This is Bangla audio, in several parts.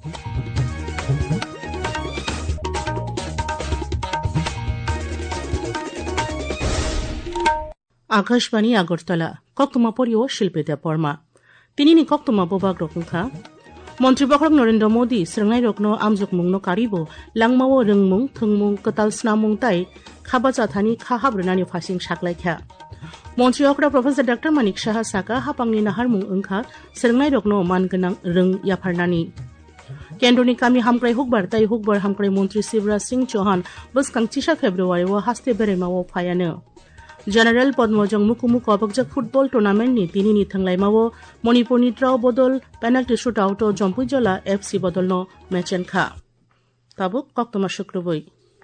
आकाशवाणी আগরতলা কক্তমা পরিও শিল্পীতে পরমা তিনি কক্তমা বোবাগ রকমখা মন্ত্রী বখরক Narendra Modi স্রংনাই রকনো আমজক মুংনো কারিবো langmawo rungmung thungmung katal snamung tai khaba chathani kha habrunani phasing saklaikha মন্ত্রী অকরা প্রফেসর ডক্টর মানিক সাহা সাকা হাপাংনি নাহারমুং ওংখা স্রংনাই রকনো মানগোনাং রং ইয়াফারনানি কেন্দ্রনি কামি হামক্রাই হুকবার তাই হুকবার হামক্রাই মন্ত্রী শিবরাজ সিং চৌহান বসকাং 3 ফেব্রুয়ারি ও হাস্তে বেরেমাও ফায়ানো General Padmojong Mukumu Kobakjak football tournament ni tini ni thanglaimawo Manipur ni draw bodol penalty shootout o Jompujola FC bodolno matchen kha tabuk koktoma shukruboi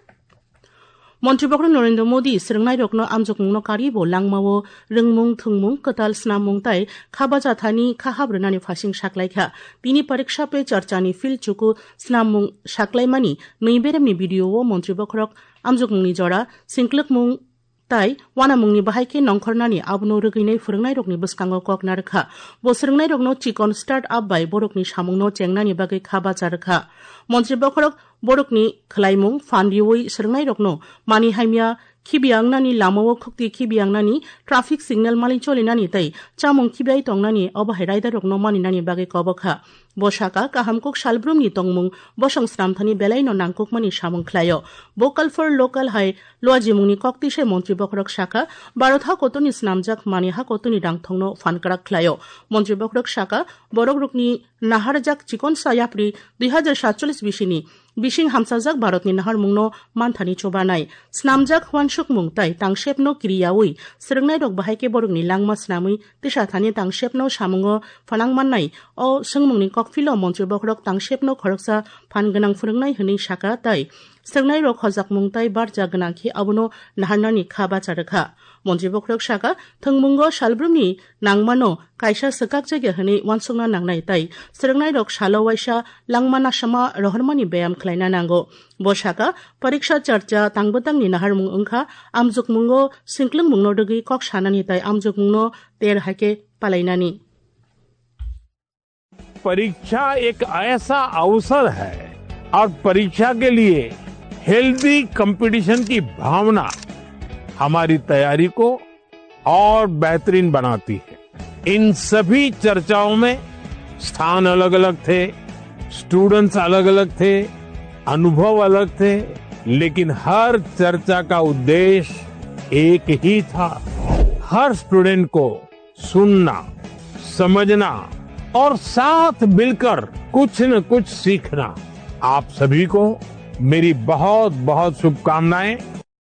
মন্ত্রী বখরক Narendra Modi স্রংনাই রকনো আমজকমুংনো কারিবো langmawo rungmung thungmung katal snamung tai khaba jathani kha habrunani phasing saklaikha tini parikshা pe charchani fil chuku snamung saklaimani neiberemni video o মন্ত্রী বখরক আমজকমুংni jora singklukmung তাই ওয়ানামুংনি বাহাইকে নংখরনানি আবনো রগিনাই ফোরংনাই রকনি বসকাঙ্গো ককনা রখা বসরংনাই রকনো চিকন স্টার্ট আপ বাই বরকনি সামুংনো চেংনানি বাগৈ খাবা চারখা মন্ত্রী বখরক বরকনি খলাইমুং ফান্ডিওই সরংনাই রকনো মানি হাইমিয়া খিবিয়াংনানি লামাও খক্তি খিবিয়াংনানি ট্রাফিক সিগন্যাল মালি চলিনানি তাই চামুং খিবিয়াই তংনানি অবাহাই রাইদার রকনো মানিনানি বাগৈ কবখা বসাকা কাহামকুক সালব্রুমনি তংমুং বসংস্রামথানি বেলাইনো নাংকুকমানি সামুং খ্লায় ভোকাল ফর লোকাল হাই লোয়াজিমুংনি কক্তিসে মন্ত্রী বখরক শাখা বারোথা কতনি স্নামজাক মানিহা কতনি ডাংথংনো ফানকারাক খ্লায় মন্ত্রী বখরক শাখা বরক রুকনি নাহারজাক চিকন সায়াপ্রি 2047 বিশিনি বিশিং হামসাজাক ভারতনি নাহারমুংনো মানথানি চোবানাই স্নামজাক হওয়ানসুকমুং তাই তাংশেপনো ক্রিয়াউই স্রংনাই রক বাহাইকে বরকনি langma স্নামুই তিসাথানি তাংশেপনো সামুংও ফানাংমাননাই ও সংমুংনি ককফিলো মন্ত্রী বখরক তাংশেপনো খরকসা ফানগোনাং ফোরংনাই হনি শাখা তাই স্রংনাই রক হজাকমুং তাই বারজা গোনাংখি আবনো নাহারনানি খাবা চারখা মন্ত্রী বখরক শাখা থংমুঙ্গো সালব্রুমনি নাংমানো কাইসা সকাক জায়গা হনি ওয়ানসংনা নাংনাই তাই স্রংনাই রক সালওয়াইসা langmana sama rohormani bayam khlaina nango bo shaka pariksha charcha tangbotangni naharmung ongkha amjukmungo sinklungmungno dogi kok sanani tai amjukmungno ter hake palainani परीक्षा एक ऐसा अवसर है और परीक्षा के लिए हेल्दी कंपटीशन की भावना हमारी तैयारी को और बेहतरीन बनाती है इन सभी चर्चाओं में स्थान अलग अलग थे स्टूडेंट्स अलग अलग थे अनुभव अलग थे लेकिन हर चर्चा का उद्देश्य एक ही था हर स्टूडेंट को सुनना समझना और साथ मिलकर कुछ न कुछ सीखना आप सभी को मेरी बहुत बहुत शुभकामनाएं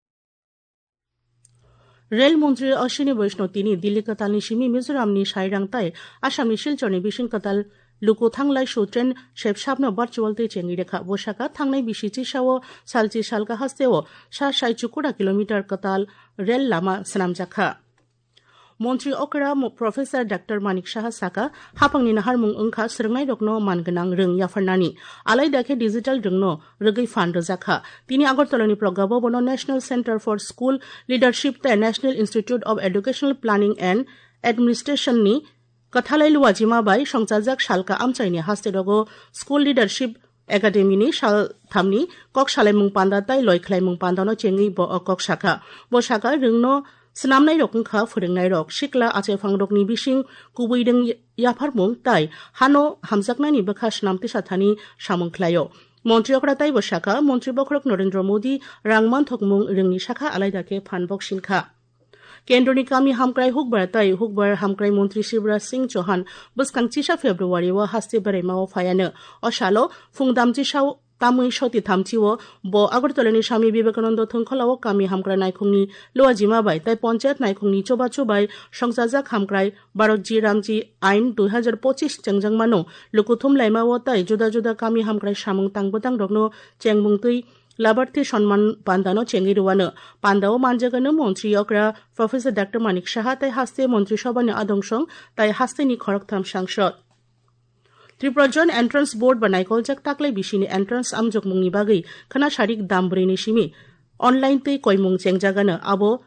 रेल मंत्री अश्विनी वैष्णव तिनी दिल्ली कतालनि सिमी मिजोरामनि साइरां ताई आसामनि सिलचरनि बिसिं कताल लुको थांलाय शो ट्रेन शेपसाबनो भार्चुअल ते चेंगि रेखा बोसाका थांनाय बिसिचि सावो सालचि सालगा हास्तेओ सा 60 किलोमीटर कताल रेल लामा सनामजाखा মন্ত্রী অকরা প্রফেসর ডক্টর মানিক সাহা সাকা হাপাংনি নাহারমুং ওংখা স্রংনাই রকনো মানগোনাং রং ইয়াফারনানি আলাইদাকে ডিজিটাল রংনো রগৈ ফান রজাখা তিনি আগরতলানি প্রজ্ঞা ভবনো national centre for school leadership তে national institute of educational planning and এডমিনিস্ট্রেশননি কথালাই লুয়াজিমা বাই সংচাজাক সালকা আমচাইনি হাস্তে রগো স্কুল লিডারশিপ একাডেমিনি সাল থামনি কক সালাইমুং পান্ডা তাই লয়খলাইমুং পান্ডানো চেঙ্গি ব কক শাখা ব শাখা রংনো স্নামনাই রকমখা ফোরংনাই রক সিকলা আচেফাং রকনি বিসিং কুবৈदों याफारमुं ताई हानो हामजाकनानि बखा स्नामति साथानि सामुंख्लायो মন্ত্রী অকরা তাই বসাকা মন্ত্রী বখরক নরেন্দ্র মোদী রাংমান থকমুং রংনি শাখা আলাইদাকে ফানবক সিনখা কেন্দ্রনি কামি হামক্রাই হুকবার তাই হুকবার হামক্রাই মন্ত্রী শিবরাজ সিং চৌহান বসকাং 3 ফেব্রুয়ারি ও হাস্তে বেরেমাও ফায়ানো অশালো ফুংদামজি সাও তামুই সতি থামচিও ব আগরতলানি স্বামী বিবেকানন্দ থংখলাও কামি হামক্রাই নাইখংনি লোয়াজিমা বাই তাই পঞ্চায়েত নাইখংনি চোবা চোবাই সংসাজাক হামক্রাই ভারতজি রামজি আইন 2025 চেংজাংমানো লুকুথুম লাইমাও তাই জুদা জুদা কামি হামক্রাই সামুং তাংবতাং রগনো চেংমুংতৈ লাভার্থী সম্মান পান্দানো চেঙ্গি রুয়ানো পান্দাও মানজাগানো মন্ত্রী অকরা প্রফেসর ডক্টর মানিক সাহা তাই হাস্তে মন্ত্রিসভানি আদংসং তাই হাস্তেনি খড়কথাম সাংসদ त्रिपुरा जन एन्ट्रान्स बोर्ड बनाइकलजाक ताक्लाय बिसिनि एन्ट्रान्स आमजकमुंनि बागै खोना सारिक दामब्रैनि सिमि अनलाइन तै कयमुं चेंजागानो आबो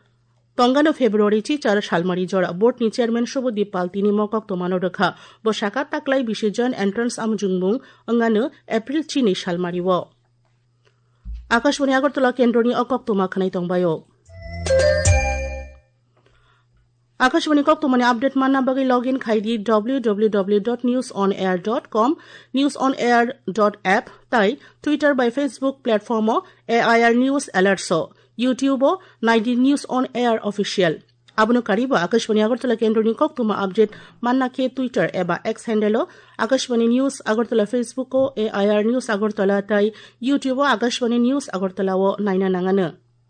Tongano February Chichar Shalmari Jora Board ni Chairman Shobodip Pal Tini Mokok Tomano Rekha Bosaka Taklai Bishijan Entrance Amjungmung Angano April Chini Shalmari Wo Akashwani Agartala Kendroni Okok Toma Khanai Tongbayo Akashwani Koktomani update manna bagi login khaidi www.newsonair.com newsonair.app tai Twitter by Facebook platform AIR News Alerts YouTube 90 News on Air Official Abunu kariba Akashwani Agartala Kendroni Koktoma update manna ke Twitter eba X handle Akashwani News Agartala Facebook AIR News Agartala tai YouTube Akashwani News Agartala wo naina nangana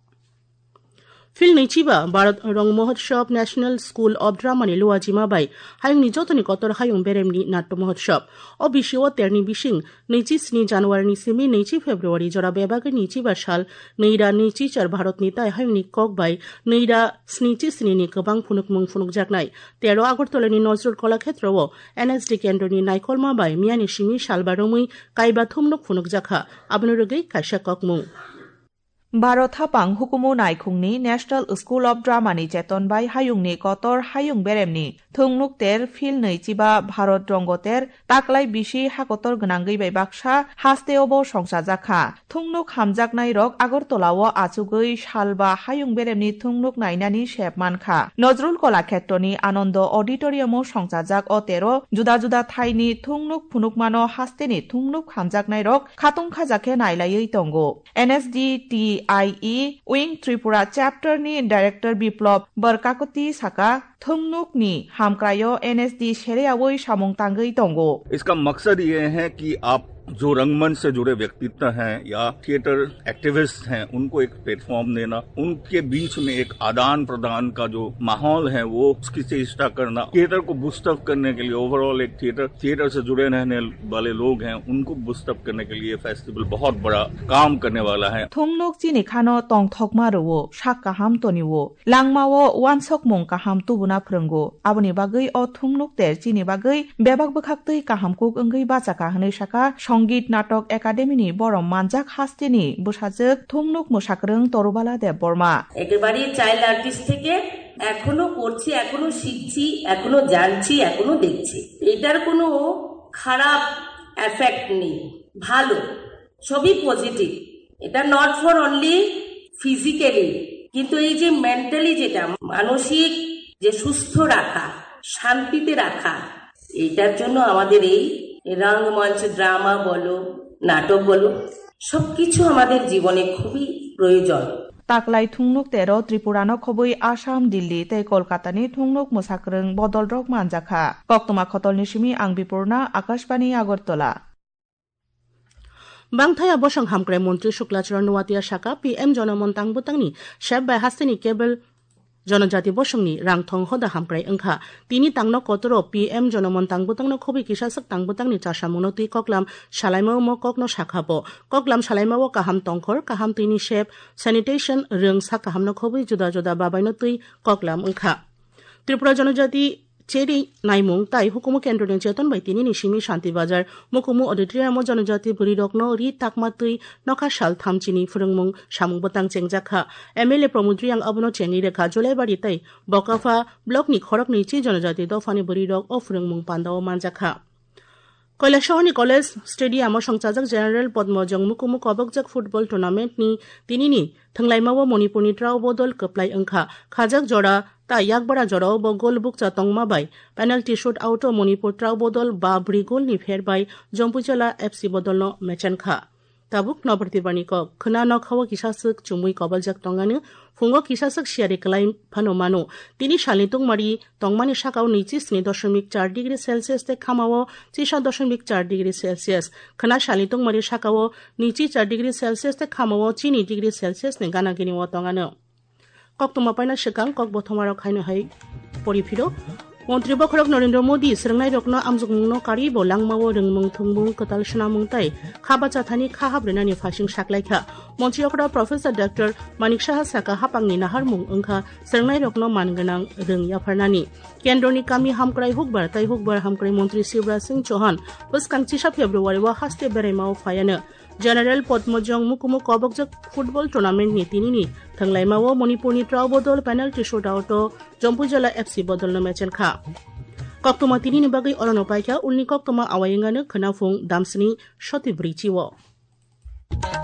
Phil Nichiba Bharat Rong Mahotsav National School of Drama ni Luajima bai hayung ni jotoni kotor hayung beremni Natto Mahotsav o bishiwo terni bishing 29 January ni simi 29 February jora bebage Nichiba shal neira nichichar Bharat ni tai hayung ni kok bai neira snichi snini kobang phunukmung phunuk jaknai 13 Agartala ni Nozrul Kola Khetrowo NSD Kendro ni Naikolma bai miani shimi shalbaromui kaiba thumnuk phunuk jakha abnurugei kaisha kokmung Bharat Hapang Hukumu Naikungni National School of Drama ni Cheton bai hayungni kotor hayung beremni thungnuk ter Phil Nichiba Bharat Rongoter taklai bishi hakotor gnangei bai baksa hasteobo songsa jakha thungnuk hamjaknai rok Agartolao achugei salba hayung beremni thungnuk nainani shepmankha Nozrul Kola Khetroni Anondo Auditorium songsajak otero juda juda thaini thungnuk phunukmano hasteni thungnuk hamjaknai rok khatung khajake nailai tongo NSDT IE Wing Tripura Chapter ni Director Biplop Barkakoti Saka थुमनुक नि हामक्रायो NSD शेरेयावई सामुंग तांगई तोंगो इसका मकसद ये है कि आप जो रंगमंच से जुड़े व्यक्तित्व हैं या थिएटर एक्टिविस्ट हैं उनको एक प्लेटफॉर्म देना उनके बीच में एक आदान प्रदान का जो माहौल है वो उसकी चेष्टा करना थिएटर को बूस्ट अप करने के लिए ओवरऑल एक थिएटर से जुड़े रहने वाले लोग हैं उनको बूस्ट अप करने के लिए फेस्टिवल बहुत बड़ा काम करने वाला है थुमनुक चिनि खानो तोंग थकमारो साक्का हाम तनिवो लांगमावो वानसक मुंग काहाम तुबुना फोरोंगो आबनि बागै अ थुमनुक तेर चिनि बागै बेबाक बखाक्तै काहामकुक ओंगै बाचाका हनै साका संगीत नाटक एकाडेमी बरम मानजाक हास्तेनी बसाजक थुमनुक मोसाकरं तरुबाला देव बर्मा একেবারে চাইল্ড আর্টিস্ট থেকে এখনো করছি এখনো শিখছি এখনো জানছি এখনো দেখছি এটার কোনো খারাপ এফেক্ট নেই ভালো সবই পজিটিভ এটা নট ফর অনলি ফিজিক্যালি কিন্তু এই যে মেন্টালি যেটা মানসিক যে সুস্থ রাখা শান্তিতে রাখা এটার জন্য আমাদের এই রঙ্গমঞ্চ ড্রামা বলো নাটক বলো সবকিছু আমাদের জীবনে খুবই প্রয়োজন তাকলাই থুংনুক তেরো ত্রিপুরানো খবই আসাম দিল্লি তে কলকাতানি থুংনুক মোসাকরং বদল রক মানজাখা কক্তমা খতলনি সিমি আং বিপূর্ণা আকাশবাণী আগরতলা বাংথায়া বসং হামক্রাই মন্ত্রী শুক্লাচরণ নোয়াতিয়া শাখা PM জনমন তাংবুতাংনি শেব বাই হাস্তেনি কেবল জনজাতি বসংনি রাংথং হদা হামক্রাই ওংখা তিনি তাংনো কতর PM জনমন তাংবুতাংনো খবি কিসাসক তাংবুতাংনি চাসামুনতি ককলাম সালাইমাও মো ককনো শাখাবো ককলাম সালাইমাও কাহাম তংখর কাহাম তিনি শেব স্যানিটেশন রং সা কাহামনো খবি জুদা জুদা বাবাইনো তুই ককলাম ওংখা ত্রিপুরা জনজাতি চেরি নাইমুং তাই হুকুমু কেন্দ্রনি চেতন বাই তিনি নিশিমি শান্তিবাজার মুকুমু অডিটোরিয়াম জনজাতি বুড়ি রকনো রি তাকমা তুই নখা সাল থামচিনি ফুরংমুং সামুং বতাং চেংজাখা MLA প্রমুদ্রিয়াং আবনো চেনি রেখা জুলাইবাড়ি তাই বকাফা ব্লকনি খরক নিচি জনজাতি দফানি বুড়ি রক ও ফুরংমুং পান্দাও মানজাখা কৈলাসহরনি কলেজ স্টেডিয়াম সংচাজক জেনারেল পদ্মজং মুকুমু কবকজাক football tournament ni tinini thanglaimawo Manipurni trao bodol koplai angkha khajak jora ta yakbara jorao bo gol bukcha tongma bai penalty shoot out Manipur trao bodol ba bri gol ni pher bai Jompuchala FC bodolno mechankha tabuk nobartibani ko khna no khawa kisasuk chumui kobaljak tongani fungo kisasuk siare klai phanomano tini shalitung mari tongmani sakao 29.4 degree Celsius te khamao 6.4 degree Celsius khna shalitung mari sakao 4 degree Celsius te khamao 3 degree Celsius ne ganagini wo tongano koktoma paina shikang kok bothomaro khaino hai porifiro মন্ত্রী বখরক নরেন্দ্র মোদী স্রংনাই রকনো আমজুকমুংনো কারি বলাংমাও রংমুং থুংমুং কতাল সনামুং তাই খাবা চাথানি খাহাব্রেনানি ফাসিং সাকলাইখা মন্ত্রী অকরা প্রফেসর ডক্টর মানিক সাহা সাকা হাপাংনি নাহারমুং ওংখা স্রংনাই রকনো মানগনাং রং ইয়াফারনানি কেন্দ্রনি কামি হামক্রাই হুকবার তাই হুকবার হামক্রাই মন্ত্রী শিবরাজ সিং চৌহান বসকাং 3 ফেব্রুয়ারি ওয়া হাস্তে বেরাইমাও ফায়ানো General Potmojong Mukumu Kobokjak Football Tournament ni tinini thanglaimawo Manipur ni traw bodol penalty shootout Jompujala FC bodol no match kha Koktoma tinini bagai olono paika ulni koktoma awayengane khanafung damsni shoti brichiwo